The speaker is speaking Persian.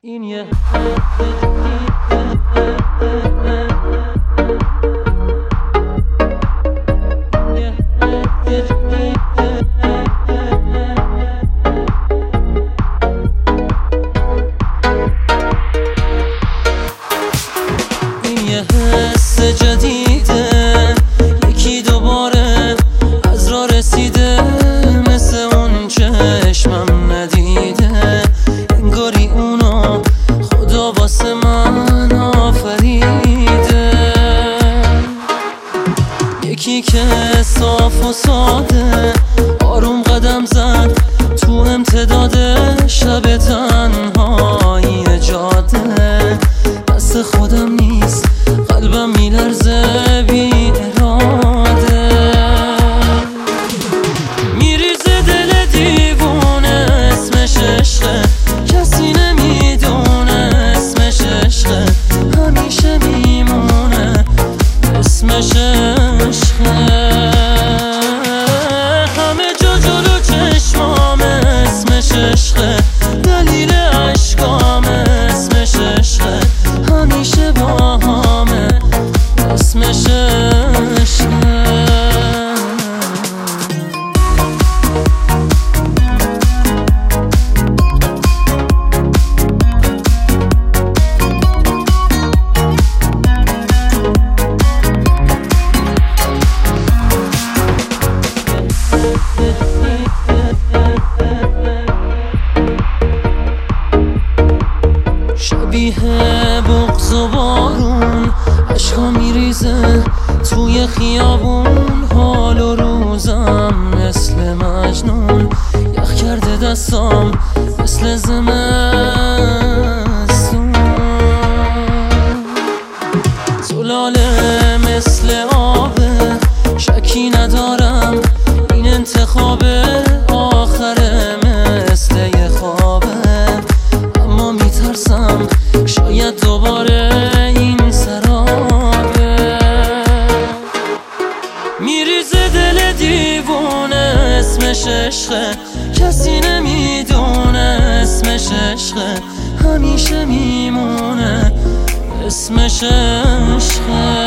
این یه حس جدیده، یکی دوباره از راه رسیده، مثل اون چشمم ندیده، انگاری اونو خدا واسه من آفریده. یکی که صاف و ساده آروم قدم زد تو امتداد شب تنهایی جاده، دست خودم نیست قلبم میلرزه بی اراده، میریزه دل دیوونه، اسمش عشقه کسی نمیدونه، اسمش عشقه همیشه میمونه، اسمش عشقه همه جا جلو چشمامه، اسمش عشقه دلیل عشقامه، اسمش عشقه همیشه باهامه، اسمش عشقه. شبیه بغض و بارون عشقا میریزه توی خیابون، حال و روزم مثل مجنون، یخ کرده دستام مثل زمستون، زلاله مثل آبه، شکی ندارم این انتخاب آخره، مثل یه خوابه، اما میترسم شاید دوباره این سرابه، میریزه دل دیوونه، اسمش عشقه کسی نمیدونه، اسمش عشقه همیشه میمونه، اسمش عشقه.